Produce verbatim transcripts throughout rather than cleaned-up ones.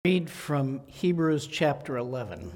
Read from Hebrews chapter eleven.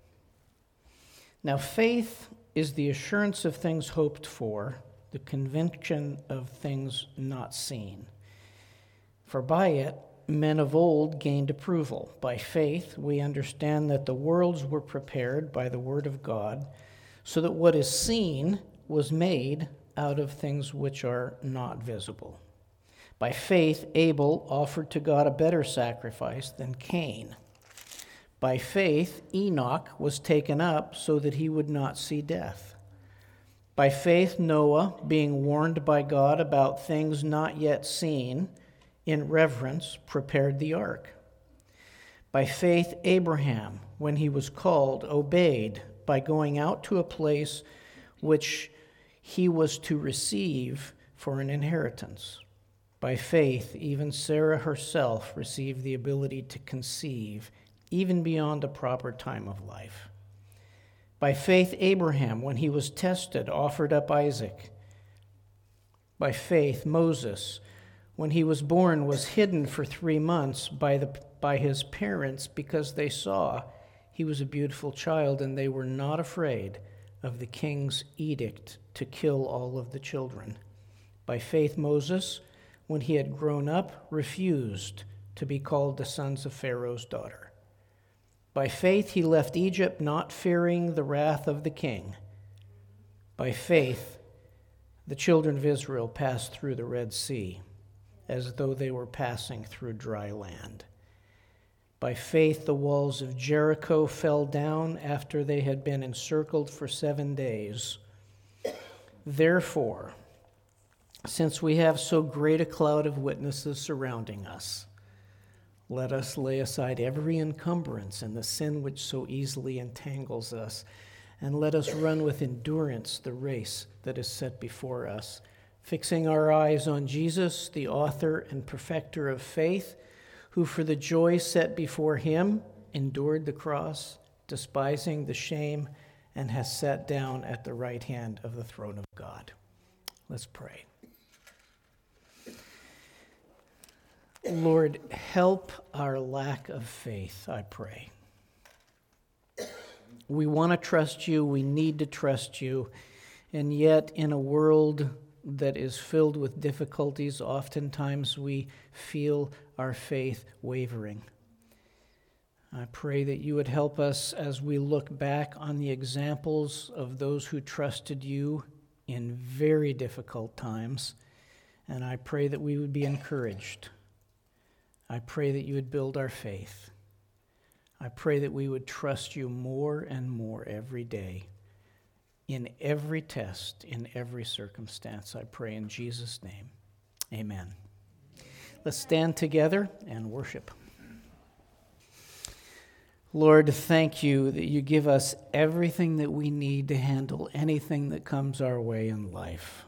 Now faith is the assurance of things hoped for, the conviction of things not seen. For by it men of old gained approval. By faith we understand that the worlds were prepared by the word of God, so that what is seen was made out of things which are not visible. By faith, Abel offered to God a better sacrifice than Cain. By faith, Enoch was taken up so that he would not see death. By faith, Noah, being warned by God about things not yet seen, in reverence prepared the ark. By faith, Abraham, when he was called, obeyed by going out to a place which he was to receive for an inheritance. By faith, even Sarah herself received the ability to conceive, even beyond the proper time of life. By faith, Abraham, when he was tested, offered up Isaac. By faith, Moses, when he was born, was hidden for three months by, the, by his parents because they saw he was a beautiful child, and they were not afraid of the king's edict to kill all of the children. By faith, Moses, when he had grown up, refused to be called the sons of Pharaoh's daughter. By faith he left Egypt, not fearing the wrath of the king. By faith the children of Israel passed through the Red Sea, as though they were passing through dry land. By faith the walls of Jericho fell down after they had been encircled for seven days. Therefore, since we have so great a cloud of witnesses surrounding us, let us lay aside every encumbrance and the sin which so easily entangles us, and let us run with endurance the race that is set before us, fixing our eyes on Jesus, the author and perfecter of faith, who for the joy set before him endured the cross, despising the shame, and has sat down at the right hand of the throne of God. Let's pray. Lord, help our lack of faith, I pray. We want to trust you, we need to trust you, and yet in a world that is filled with difficulties, oftentimes we feel our faith wavering. I pray that you would help us as we look back on the examples of those who trusted you in very difficult times, and I pray that we would be encouraged. I pray that you would build our faith. I pray that we would trust you more and more every day, in every test, in every circumstance. I pray in Jesus' name. Amen. Let's stand together and worship. Lord, thank you that you give us everything that we need to handle anything that comes our way in life.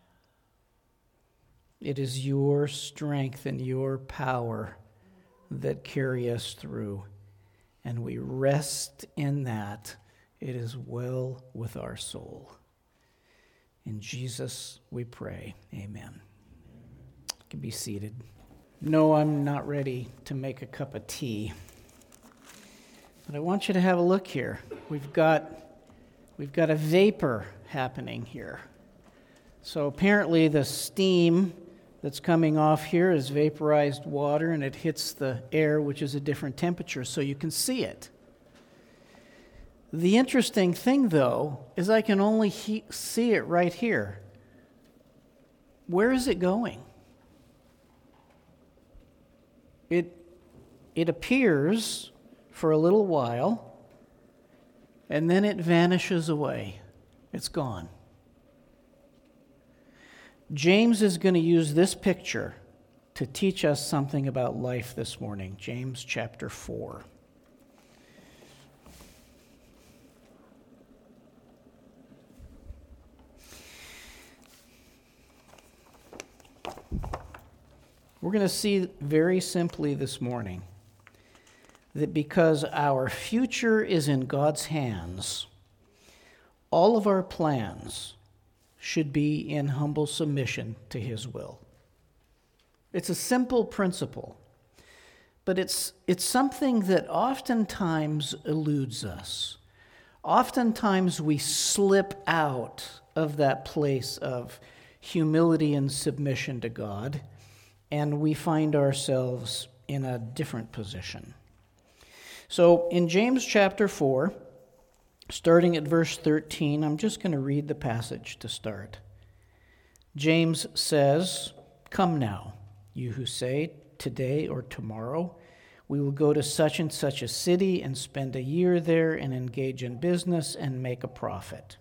It is your strength and your power that carry us through, and we rest in that. It is well with our soul. In Jesus we pray, amen. You can be seated. No, I'm not ready to make a cup of tea, but I want you to have a look here. We've got, we've got a vapor happening here. So apparently the steam that's coming off here is vaporized water, and it hits the air, which is a different temperature, so you can see it. The interesting thing, though, is I can only he- see it right here. Where is it going? It, it appears for a little while, and then it vanishes away. It's gone. James is going to use this picture to teach us something about life this morning. James chapter four. We're going to see very simply this morning that because our future is in God's hands, all of our plans should be in humble submission to his will. It's a simple principle, but it's, it's something that oftentimes eludes us. Oftentimes we slip out of that place of humility and submission to God, and we find ourselves in a different position. So in James chapter four, starting at verse thirteen, I'm just going to read the passage to start. James says, "Come now, you who say, today or tomorrow, we will go to such and such a city and spend a year there and engage in business and make a profit.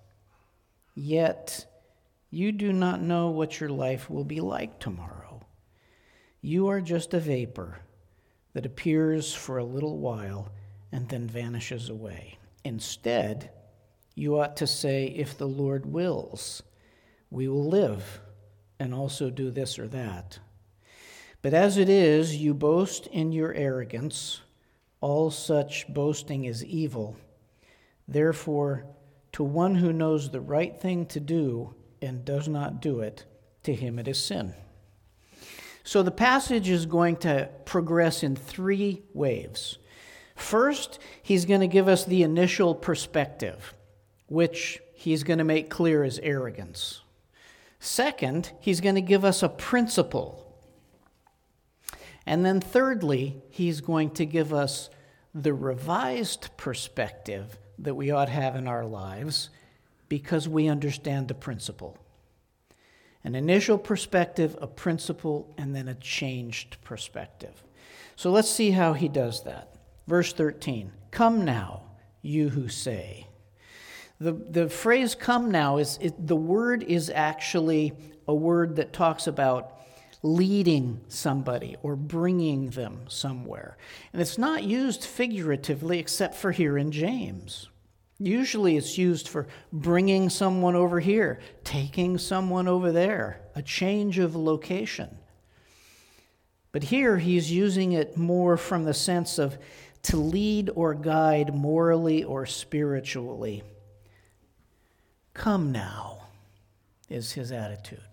Yet you do not know what your life will be like tomorrow. You are just a vapor that appears for a little while and then vanishes away. Instead, you ought to say, if the Lord wills, we will live and also do this or that. But as it is, you boast in your arrogance. All such boasting is evil. Therefore, to one who knows the right thing to do and does not do it, to him it is sin." So the passage is going to progress in three waves. First, he's going to give us the initial perspective, which he's going to make clear as arrogance. Second, he's going to give us a principle. And then thirdly, he's going to give us the revised perspective that we ought to have in our lives because we understand the principle. An initial perspective, a principle, and then a changed perspective. So let's see how he does that. Verse thirteen, "Come now, you who say." The, the phrase "come now," is it, the word is actually a word that talks about leading somebody or bringing them somewhere. And it's not used figuratively except for here in James. Usually it's used for bringing someone over here, taking someone over there, a change of location. But here he's using it more from the sense of to lead or guide morally or spiritually. Come now is his attitude.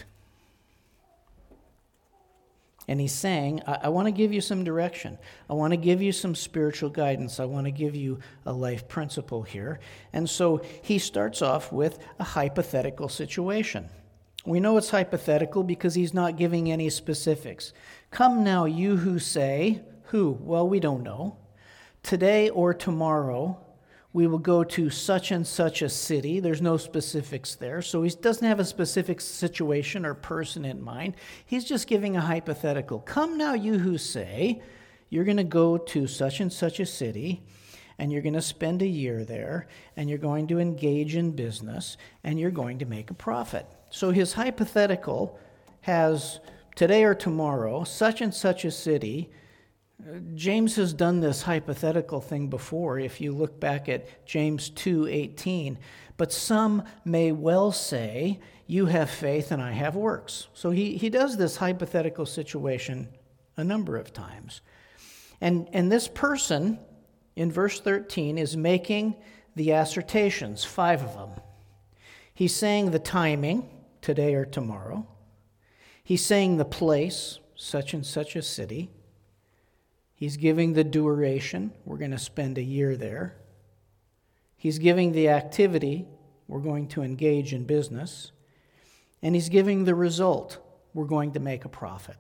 And he's saying, I, I want to give you some direction. I want to give you some spiritual guidance. I want to give you a life principle here. And so he starts off with a hypothetical situation. We know it's hypothetical because he's not giving any specifics. Come now, you who say, who? Well, we don't know. Today or tomorrow, we will go to such and such a city. There's no specifics there. So he doesn't have a specific situation or person in mind. He's just giving a hypothetical. Come now, you who say, you're going to go to such and such a city, and you're going to spend a year there, and you're going to engage in business, and you're going to make a profit. So his hypothetical has today or tomorrow, such and such a city. James has done this hypothetical thing before, if you look back at James two eighteen. But some may well say, you have faith and I have works. So he, he does this hypothetical situation a number of times. And, and this person, in verse thirteen, is making the assertions, five of them. He's saying the timing, today or tomorrow. He's saying the place, such and such a city. He's giving the duration. We're going to spend a year there. He's giving the activity. We're going to engage in business. And he's giving the result. We're going to make a profit.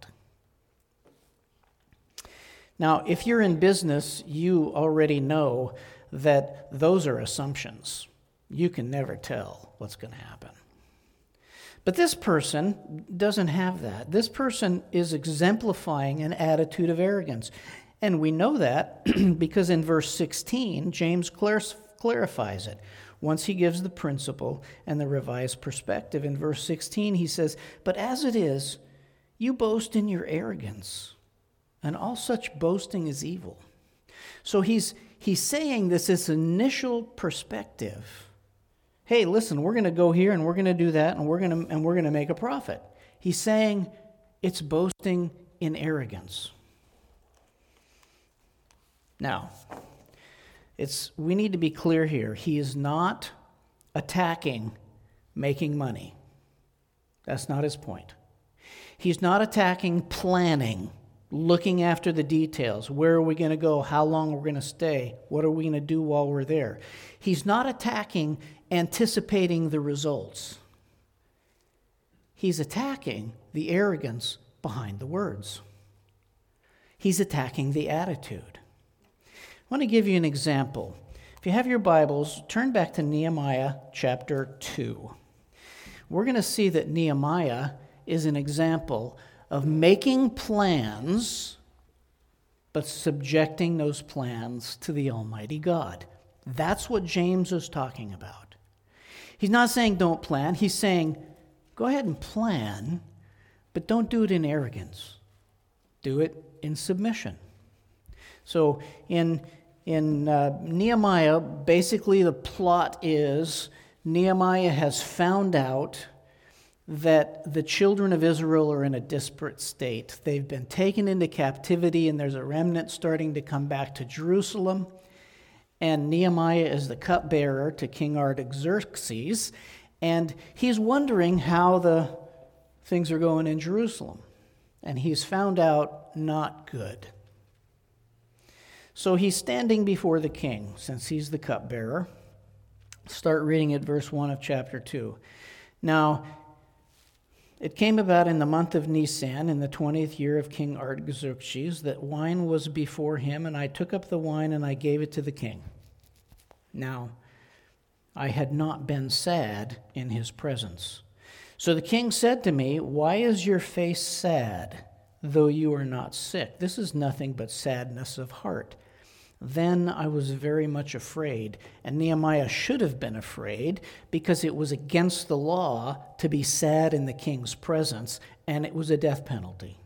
Now, if you're in business, you already know that those are assumptions. You can never tell what's going to happen. But this person doesn't have that. This person is exemplifying an attitude of arrogance. And we know that because in verse sixteen, James clarifies it. Once he gives the principle and the revised perspective, in verse sixteen he says, "But as it is, you boast in your arrogance, and all such boasting is evil." So he's he's saying this is initial perspective. Hey, listen, we're going to go here and we're going to do that and we're going to and we're going to make a profit. He's saying it's boasting in arrogance. Now, it's we need to be clear here. He is not attacking making money. That's not his point. He's not attacking planning looking after the details. Where are we going to go? How long we're going to stay? What are we going to do while we're there? He's not attacking, anticipating the results. He's attacking the arrogance behind the words. He's attacking the attitude. I want to give you an example. If you have your Bibles, turn back to Nehemiah chapter two. We're going to see that Nehemiah is an example of making plans, but subjecting those plans to the Almighty God. That's what James is talking about. He's not saying don't plan. He's saying go ahead and plan, but don't do it in arrogance. Do it in submission. So in, in uh, Nehemiah, basically the plot is Nehemiah has found out that the children of Israel are in a disparate state. They've been taken into captivity, and there's a remnant starting to come back to Jerusalem. And Nehemiah is the cupbearer to King Artaxerxes, and he's wondering how the things are going in Jerusalem. And he's found out not good. So he's standing before the king, since he's the cupbearer. Start reading at verse one of chapter two. Now, it came about in the month of Nisan, in the twentieth year of King Artaxerxes, that wine was before him, and I took up the wine and I gave it to the king. Now, I had not been sad in his presence. So the king said to me, "Why is your face sad, though you are not sick? This is nothing but sadness of heart." Then I was very much afraid, and Nehemiah should have been afraid because it was against the law to be sad in the king's presence, and it was a death penalty.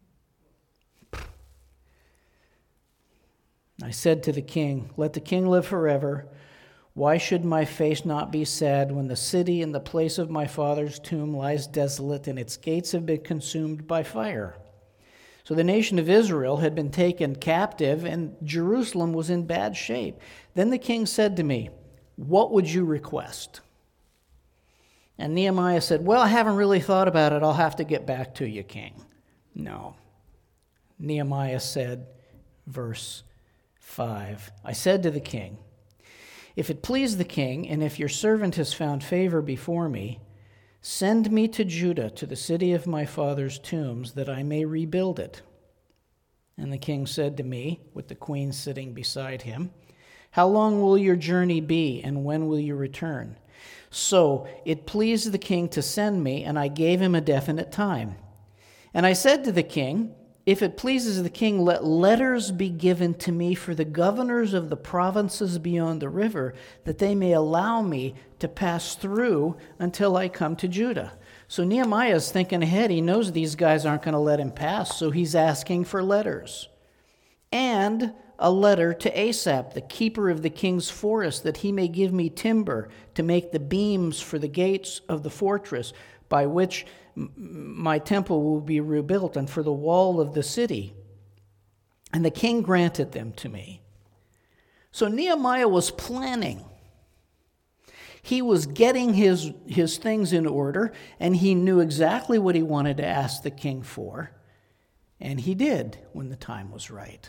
I said to the king, "Let the king live forever. Why should my face not be sad when the city and the place of my father's tomb lies desolate and its gates have been consumed by fire?" So the nation of Israel had been taken captive, and Jerusalem was in bad shape. Then the king said to me, "What would you request?" And Nehemiah said, "Well, I haven't really thought about it. I'll have to get back to you, king." No. Nehemiah said, verse five, I said to the king, "If it please the king, and if your servant has found favor before me, send me to Judah, to the city of my father's tombs, that I may rebuild it." And the king said to me, with the queen sitting beside him, "How long will your journey be, and when will you return?" So it pleased the king to send me, and I gave him a definite time. And I said to the king, "If it pleases the king, let letters be given to me for the governors of the provinces beyond the river, that they may allow me to pass through until I come to Judah." So Nehemiah is thinking ahead. He knows these guys aren't going to let him pass, so he's asking for letters. And a letter to Asaph, the keeper of the king's forest, that he may give me timber to make the beams for the gates of the fortress, by which my temple will be rebuilt, and for the wall of the city. And the king granted them to me. So Nehemiah was planning. He was getting his, his things in order, and he knew exactly what he wanted to ask the king for. And he did when the time was right.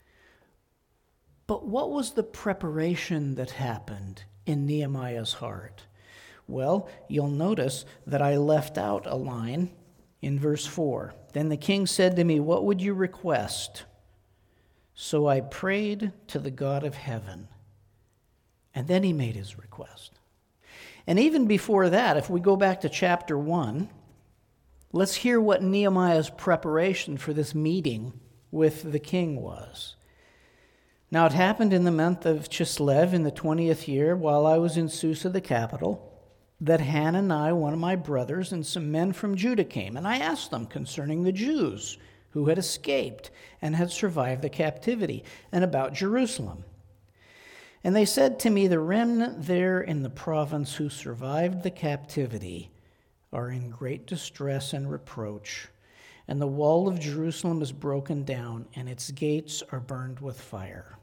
But what was the preparation that happened in Nehemiah's heart? Well, you'll notice that I left out a line in verse four. Then the king said to me, "What would you request?" So I prayed to the God of heaven. And then he made his request. And even before that, if we go back to chapter one, let's hear what Nehemiah's preparation for this meeting with the king was. Now it happened in the month of Chislev in the twentieth year, while I was in Susa, the capital, that Hanani, one of my brothers, and some men from Judah came, and I asked them concerning the Jews who had escaped and had survived the captivity, and about Jerusalem. And they said to me, "The remnant there in the province who survived the captivity are in great distress and reproach, and the wall of Jerusalem is broken down, and its gates are burned with fire."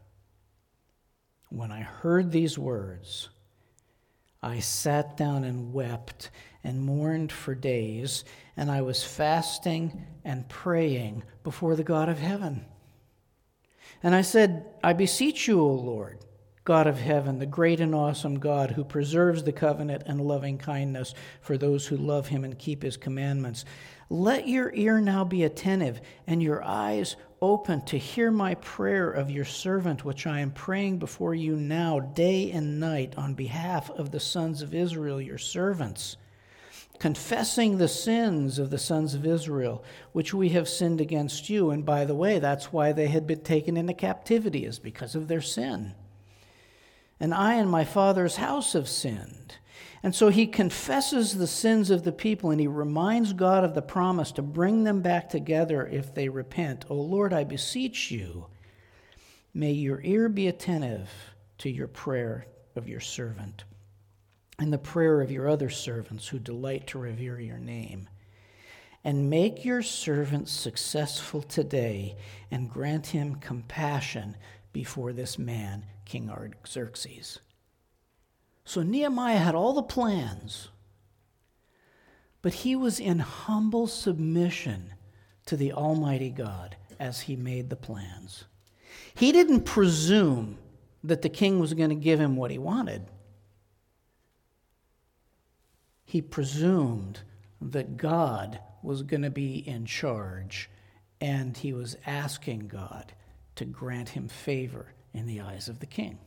When I heard these words, I sat down and wept, and mourned for days, and I was fasting and praying before the God of heaven. And I said, I beseech you, O Lord, God of heaven, the great and awesome God who preserves the covenant and loving kindness for those who love him and keep his commandments, let your ear now be attentive and your eyes open to hear my prayer of your servant, which I am praying before you now, day and night, on behalf of the sons of Israel, your servants, confessing the sins of the sons of Israel, which we have sinned against you. And by the way, that's why they had been taken into captivity, is because of their sin. And I and my father's house have sinned. And so he confesses the sins of the people, and he reminds God of the promise to bring them back together if they repent. O Lord, I beseech you, may your ear be attentive to your prayer of your servant and the prayer of your other servants who delight to revere your name. And make your servant successful today, and grant him compassion before this man, King Artaxerxes. So Nehemiah had all the plans, but he was in humble submission to the Almighty God as he made the plans. He didn't presume that the king was going to give him what he wanted. He presumed that God was going to be in charge, and he was asking God to grant him favor in the eyes of the king.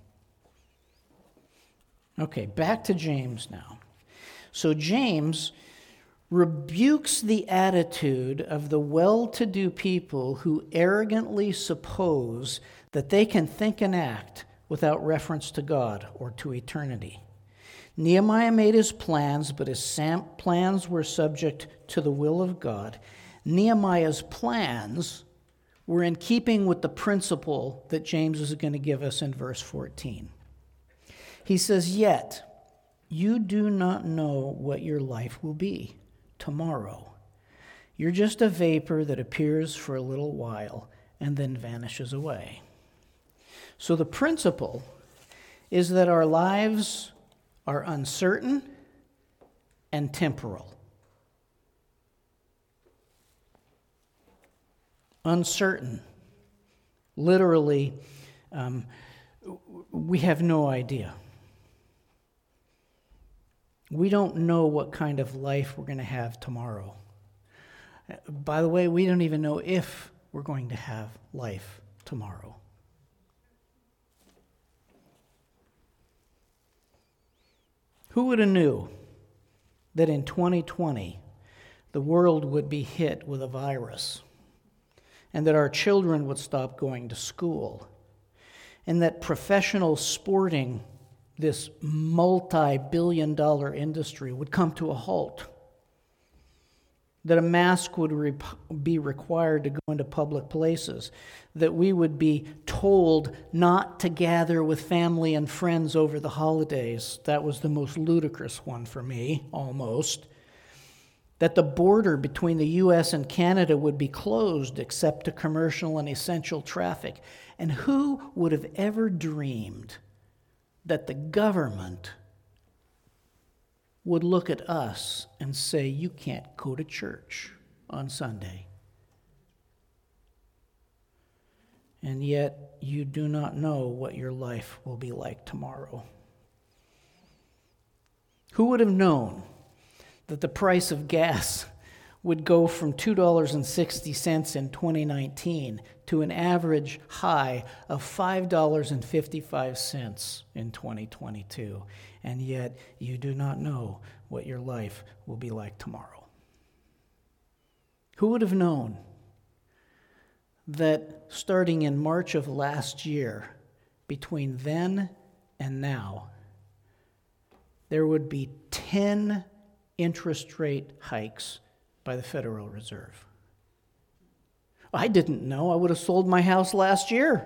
Okay, back to James now. So James rebukes the attitude of the well-to-do people who arrogantly suppose that they can think and act without reference to God or to eternity. Nehemiah made his plans, but his sam- plans were subject to the will of God. Nehemiah's plans were in keeping with the principle that James is going to give us in verse fourteen. He says, yet you do not know what your life will be tomorrow. You're just a vapor that appears for a little while and then vanishes away. So the principle is that our lives are uncertain and temporal. Uncertain. Literally, um, we have no idea. We don't know what kind of life we're going to have tomorrow. By the way, we don't even know if we're going to have life tomorrow. Who would have knew that in twenty twenty the world would be hit with a virus, and that our children would stop going to school, and that professional sporting, this multi-billion dollar industry, would come to a halt, that a mask would re- be required to go into public places, that we would be told not to gather with family and friends over the holidays. That was the most ludicrous one for me, almost. That the border between the U S and Canada would be closed except to commercial and essential traffic. And who would have ever dreamed that the government would look at us and say, you can't go to church on Sunday? And yet you do not know what your life will be like tomorrow. Who would have known that the price of gas would go from two dollars and sixty cents in twenty nineteen to an average high of five dollars and fifty-five cents in twenty twenty-two, and yet you do not know what your life will be like tomorrow? Who would have known that starting in March of last year, between then and now, there would be ten interest rate hikes by the Federal Reserve? I didn't know. I would have sold my house last year.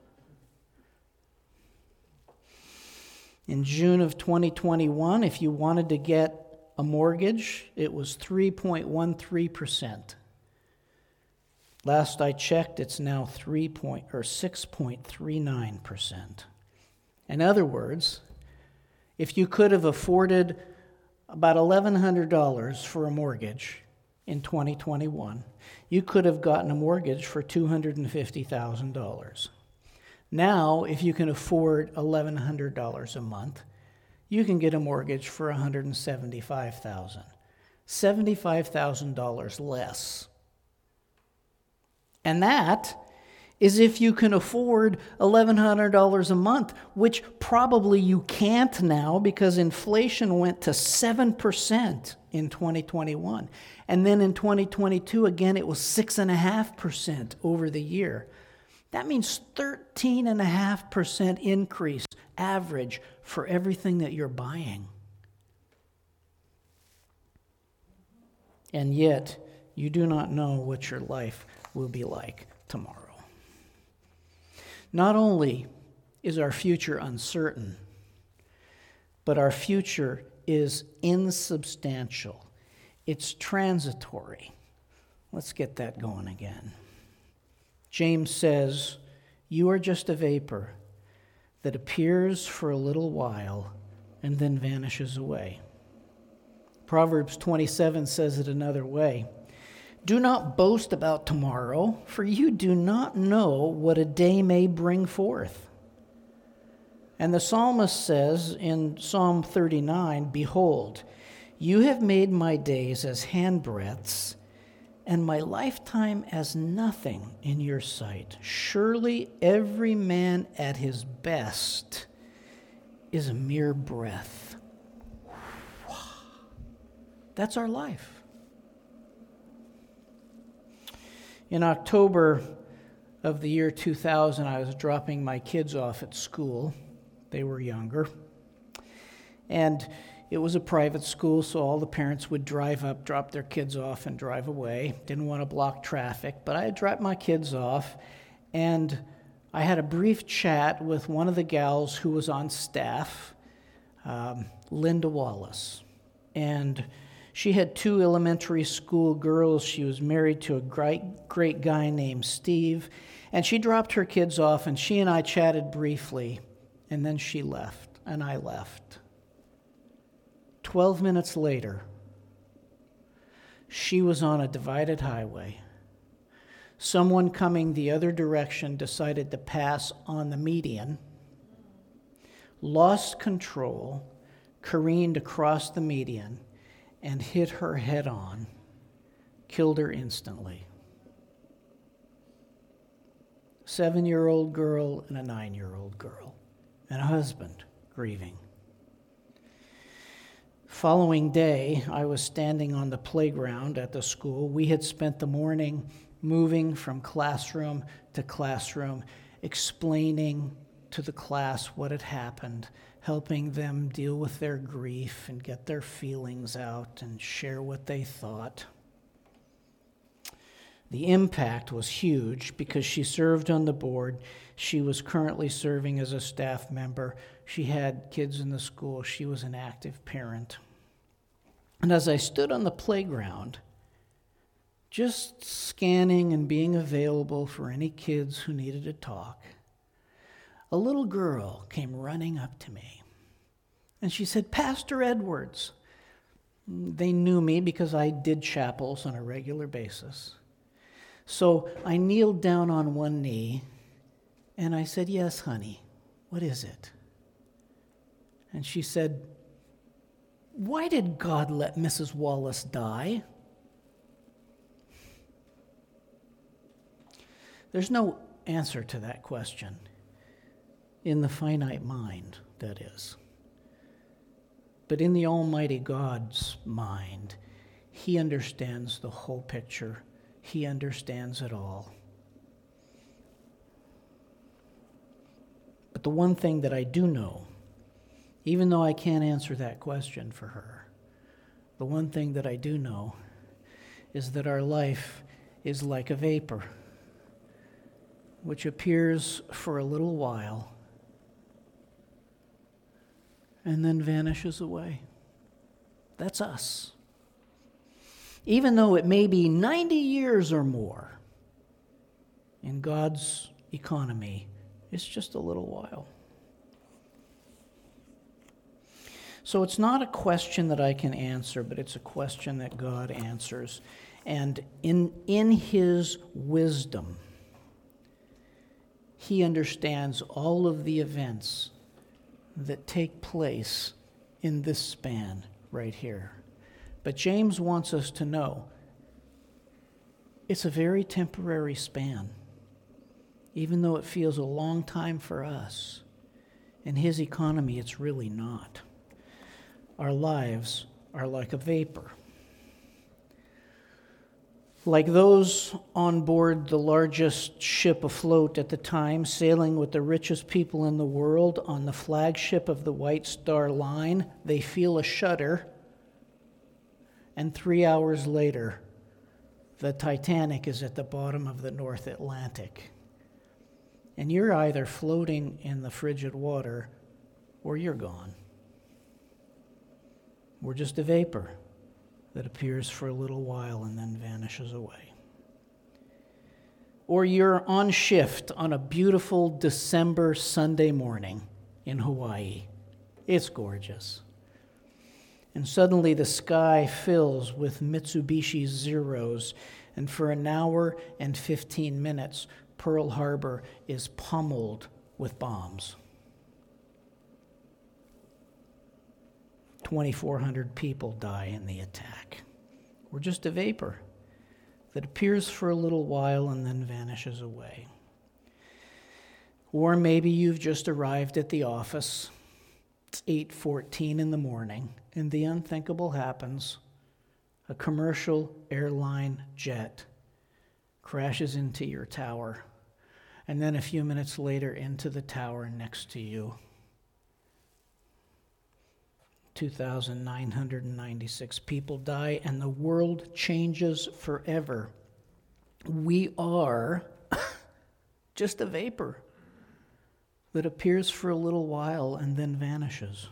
In June of twenty twenty-one, if you wanted to get a mortgage, it was three point one three percent. Last I checked, it's now three point or six point three nine percent. In other words, if you could have afforded about eleven hundred dollars for a mortgage in twenty twenty-one, you could have gotten a mortgage for two hundred fifty thousand dollars. Now, if you can afford eleven hundred dollars a month, you can get a mortgage for one hundred seventy-five thousand dollars. seventy-five thousand dollars less. And that is if you can afford eleven hundred dollars a month, which probably you can't now because inflation went to seven percent in twenty twenty-one. And then in twenty twenty-two, again, it was six point five percent over the year. That means thirteen point five percent increase average for everything that you're buying. And yet, you do not know what your life will be like tomorrow. Not only is our future uncertain, but our future is insubstantial. It's transitory. Let's get that going again. James says, "You are just a vapor that appears for a little while and then vanishes away." Proverbs twenty-seven says it another way. "Do not boast about tomorrow, for you do not know what a day may bring forth." And the psalmist says in Psalm thirty-nine, "Behold, you have made my days as handbreadths, and my lifetime as nothing in your sight. Surely every man at his best is a mere breath." That's our life. In October of the year two thousand, I was dropping my kids off at school. They were younger. And it was a private school, so all the parents would drive up, drop their kids off, and drive away. Didn't want to block traffic, but I had dropped my kids off, and I had a brief chat with one of the gals who was on staff, um, Linda Wallace. And she had two elementary school girls. She was married to a great, great guy named Steve, and she dropped her kids off, and she and I chatted briefly, and then she left, and I left. Twelve minutes later, she was on a divided highway. Someone coming the other direction decided to pass on the median, lost control, careened across the median, and hit her head on, killed her instantly. Seven-year-old girl and a nine-year-old girl, and a husband grieving. Following day, I was standing on the playground at the school. We had spent the morning moving from classroom to classroom, explaining to the class what had happened, helping them deal with their grief and get their feelings out and share what they thought. The impact was huge because she served on the board. She was currently serving as a staff member. She had kids in the school. She was an active parent. And as I stood on the playground, just scanning and being available for any kids who needed to talk, a little girl came running up to me. And she said, "Pastor Edwards." They knew me because I did chapels on a regular basis. So I kneeled down on one knee, and I said, "Yes, honey, what is it?" And she said, "Why did God let Missus Wallace die?" There's no answer to that question in the finite mind, that is. But in the Almighty God's mind, He understands the whole picture. He understands it all. But the one thing that I do know, even though I can't answer that question for her, the one thing that I do know is that our life is like a vapor, which appears for a little while and then vanishes away. That's us. Even though it may be ninety years or more, in God's economy, it's just a little while. So it's not a question that I can answer, but it's a question that God answers. And in, in his wisdom, he understands all of the events that take place in this span right here. But James wants us to know it's a very temporary span, even though it feels a long time for us. In his economy, it's really not. Our lives are like a vapor. Like those on board the largest ship afloat at the time, sailing with the richest people in the world on the flagship of the White Star Line, they feel a shudder, and three hours later, the Titanic is at the bottom of the North Atlantic. And you're either floating in the frigid water or you're gone. We're just a vapor that appears for a little while and then vanishes away. Or you're on shift on a beautiful December Sunday morning in Hawaii. It's gorgeous. And suddenly the sky fills with Mitsubishi Zeros, and for an hour and fifteen minutes, Pearl Harbor is pummeled with bombs. twenty-four hundred people die in the attack. We're just a vapor that appears for a little while and then vanishes away. Or maybe you've just arrived at the office. It's eight fourteen in the morning, and the unthinkable happens. A commercial airline jet crashes into your tower, and then a few minutes later into the tower next to you. two thousand nine hundred ninety-six people die, and the world changes forever. We are just a vapor that appears for a little while and then vanishes.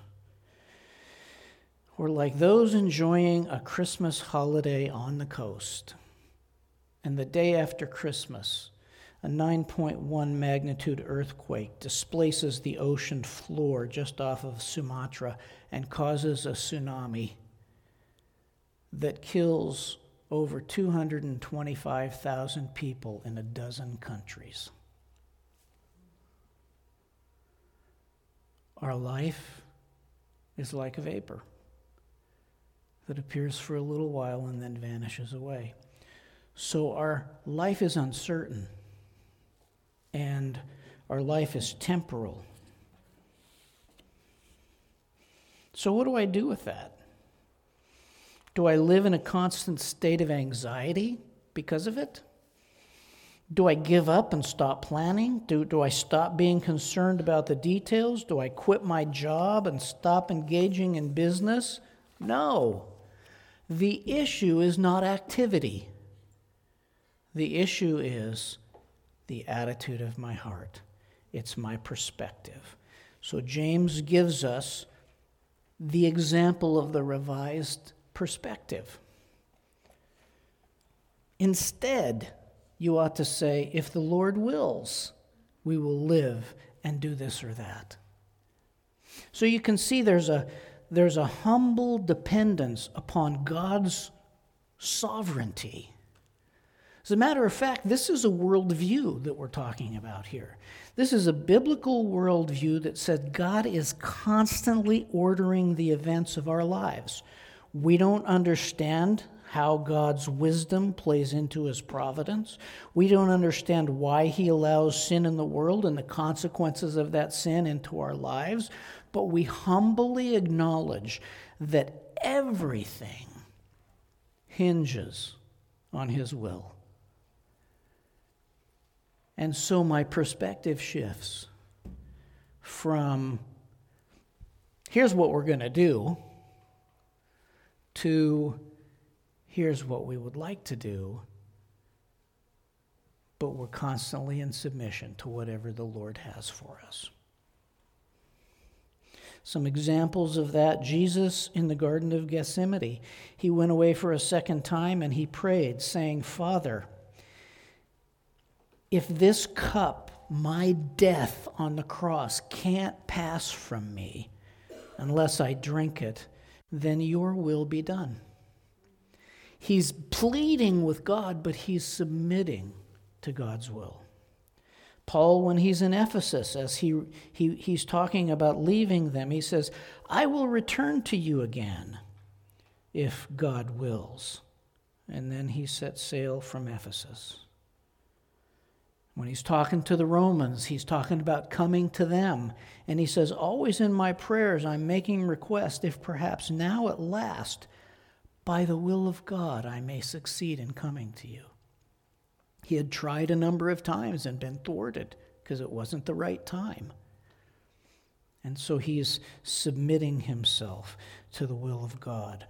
Or like those enjoying a Christmas holiday on the coast, and the day after Christmas, a nine point one magnitude earthquake displaces the ocean floor just off of Sumatra and causes a tsunami that kills over two hundred twenty-five thousand people in a dozen countries. Our life is like a vapor that appears for a little while and then vanishes away. So our life is uncertain. And our life is temporal. So what do I do with that? Do I live in a constant state of anxiety because of it? Do I give up and stop planning? Do, do I stop being concerned about the details? Do I quit my job and stop engaging in business? No. The issue is not activity. The issue is the attitude of my heart. It's my perspective. So James gives us the example of the revised perspective. Instead, you ought to say, if the Lord wills, we will live and do this or that. So you can see there's a, there's a humble dependence upon God's sovereignty. As a matter of fact, this is a worldview that we're talking about here. This is a biblical worldview that said God is constantly ordering the events of our lives. We don't understand how God's wisdom plays into his providence. We don't understand why he allows sin in the world and the consequences of that sin into our lives, but we humbly acknowledge that everything hinges on his will. And so my perspective shifts from, here's what we're going to do, to, here's what we would like to do, but we're constantly in submission to whatever the Lord has for us. Some examples of that, Jesus in the Garden of Gethsemane. He went away for a second time and he prayed, saying, Father, if this cup, my death on the cross, can't pass from me, unless I drink it, then your will be done. He's pleading with God, but he's submitting to God's will. Paul, when he's in Ephesus, as he, he he's talking about leaving them, he says, I will return to you again, if God wills. And then he set sail from Ephesus. When he's talking to the Romans, he's talking about coming to them. And he says, always in my prayers I'm making request, if perhaps now at last, by the will of God, I may succeed in coming to you. He had tried a number of times and been thwarted because it wasn't the right time. And so he's submitting himself to the will of God.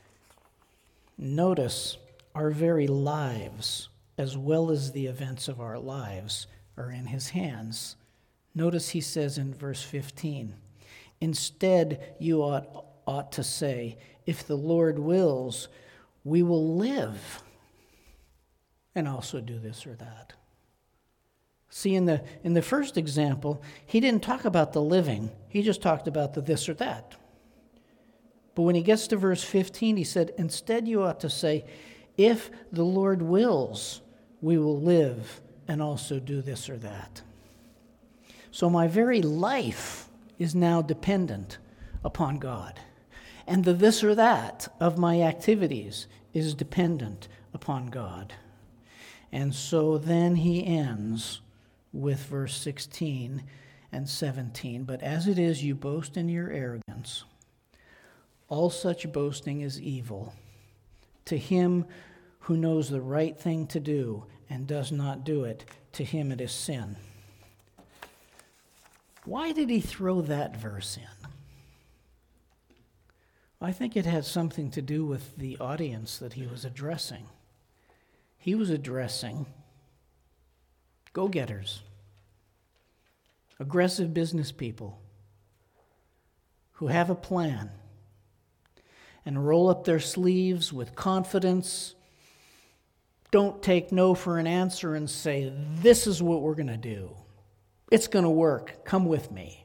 Notice our very lives, as well as the events of our lives, are in his hands. Notice he says in verse fifteen, instead you ought, ought to say, if the Lord wills, we will live and also do this or that. See, in the, in the first example, he didn't talk about the living. He just talked about the this or that. But when he gets to verse fifteen, he said, instead you ought to say, if the Lord wills, we will live and also do this or that. So my very life is now dependent upon God. And the this or that of my activities is dependent upon God. And so then he ends with verse sixteen and seventeen. But as it is, you boast in your arrogance. All such boasting is evil. To him who knows the right thing to do and does not do it, to him it is sin. Why did he throw that verse in? I think it had something to do with the audience that he was addressing. He was addressing go-getters, aggressive business people who have a plan and roll up their sleeves with confidence, don't take no for an answer and say, this is what we're going to do. It's going to work. Come with me.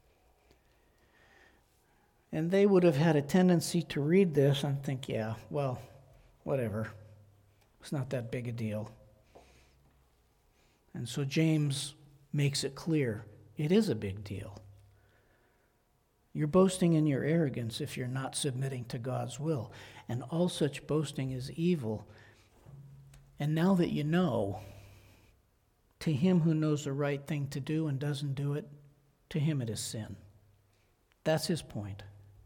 And they would have had a tendency to read this and think, yeah, well, whatever. It's not that big a deal. And so James makes it clear, it is a big deal. You're boasting in your arrogance if you're not submitting to God's will. And all such boasting is evil. And now that you know, to him who knows the right thing to do and doesn't do it, to him it is sin. That's his point.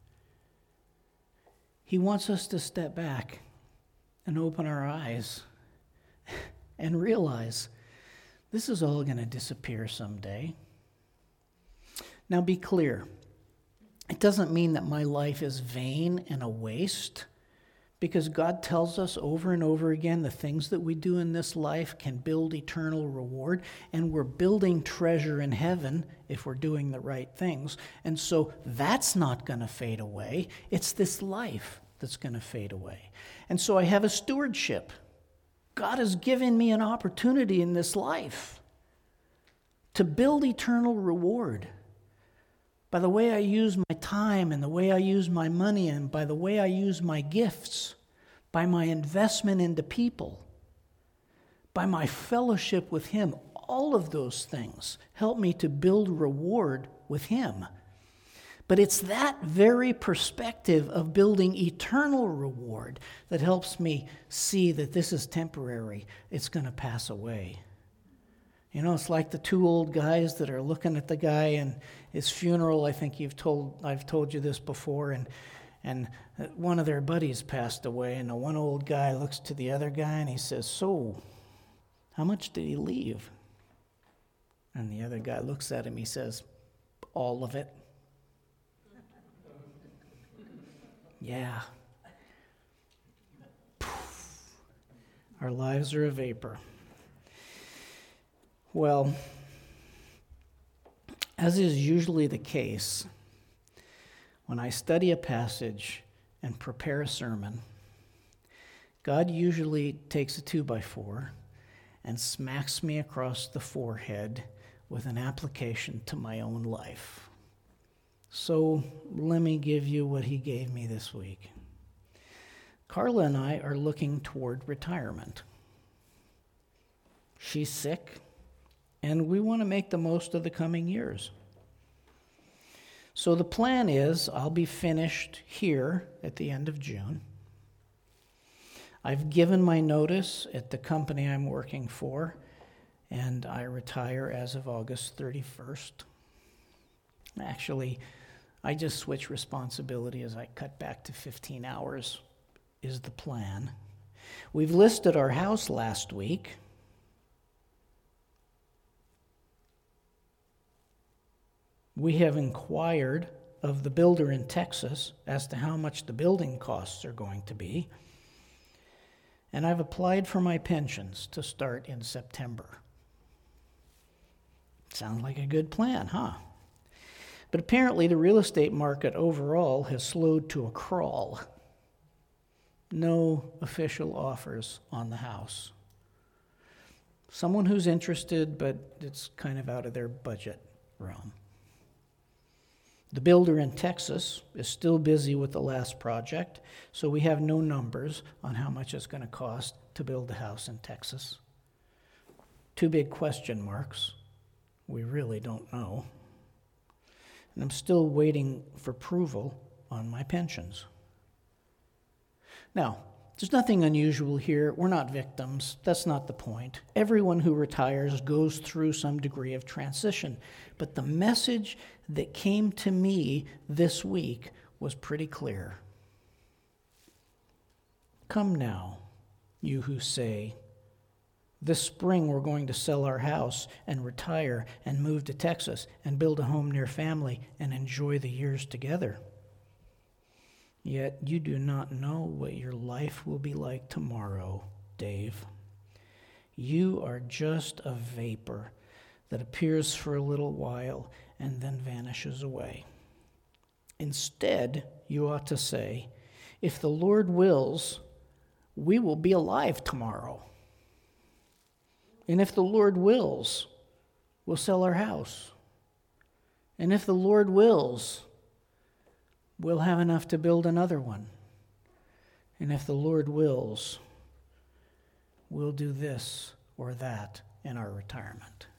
He wants us to step back and open our eyes and realize this is all going to disappear someday. Now be clear. It doesn't mean that my life is vain and a waste, because God tells us over and over again the things that we do in this life can build eternal reward, and we're building treasure in heaven if we're doing the right things. And so that's not going to fade away. It's this life that's going to fade away. And so I have a stewardship. God has given me an opportunity in this life to build eternal reward by the way I use my time and the way I use my money and by the way I use my gifts, by my investment into people, by my fellowship with him. All of those things help me to build reward with him. But it's that very perspective of building eternal reward that helps me see that this is temporary. It's going to pass away. You know, it's like the two old guys that are looking at the guy in his funeral. I think you've told I've told you this before, and and one of their buddies passed away, and the one old guy looks to the other guy and he says, "So, how much did he leave?" And the other guy looks at him, he says, "All of it." Yeah. Poof. Our lives are a vapor. Well, as is usually the case, when I study a passage and prepare a sermon, God usually takes a two by four and smacks me across the forehead with an application to my own life. So let me give you what he gave me this week. Carla and I are looking toward retirement. She's sick, and we want to make the most of the coming years. So the plan is I'll be finished here at the end of June. I've given my notice at the company I'm working for, and I retire as of August thirty-first. Actually, I just switch responsibility as I cut back to fifteen hours is the plan. We've listed our house last week. We have inquired of the builder in Texas as to how much the building costs are going to be. And I've applied for my pensions to start in September. Sounds like a good plan, huh? But apparently the real estate market overall has slowed to a crawl. No official offers on the house. Someone who's interested, but it's kind of out of their budget realm. The builder in Texas is still busy with the last project, so we have no numbers on how much it's going to cost to build a house in Texas. Two big question marks. We really don't know. And I'm still waiting for approval on my pensions. Now, there's nothing unusual here. We're not victims. That's not the point. Everyone who retires goes through some degree of transition. But the message that came to me this week was pretty clear. Come now, you who say, this spring we're going to sell our house and retire and move to Texas and build a home near family and enjoy the years together. Yet you do not know what your life will be like tomorrow, Dave. You are just a vapor that appears for a little while and then vanishes away. Instead, you ought to say, if the Lord wills, we will be alive tomorrow. And if the Lord wills, we'll sell our house. And if the Lord wills, we'll have enough to build another one. And if the Lord wills, we'll do this or that in our retirement.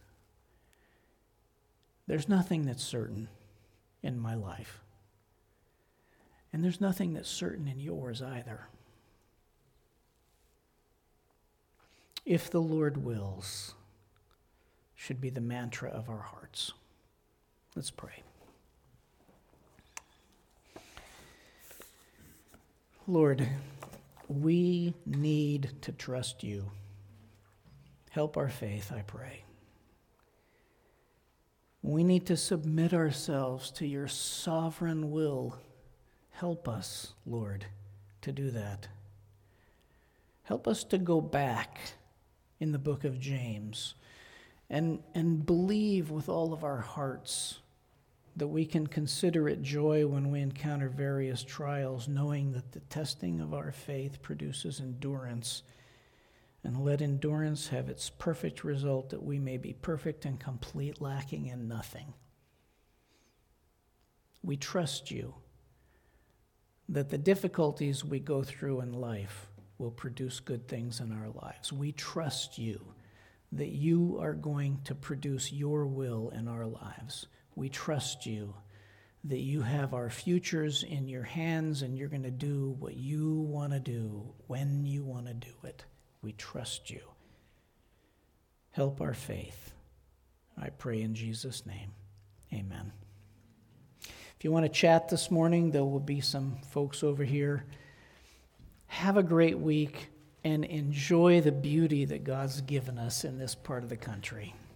There's nothing that's certain in my life. And there's nothing that's certain in yours either. If the Lord wills, should be the mantra of our hearts. Let's pray. Lord, we need to trust you. Help our faith, I pray. We need to submit ourselves to your sovereign will. Help us, Lord, to do that. Help us to go back in the book of James and, and believe with all of our hearts that we can consider it joy when we encounter various trials, knowing that the testing of our faith produces endurance. And let endurance have its perfect result, that we may be perfect and complete, lacking in nothing. We trust you that the difficulties we go through in life will produce good things in our lives. We trust you that you are going to produce your will in our lives. We trust you that you have our futures in your hands and you're going to do what you want to do when you want to do it. We trust you. Help our faith. I pray in Jesus' name. Amen. If you want to chat this morning, there will be some folks over here. Have a great week and enjoy the beauty that God's given us in this part of the country.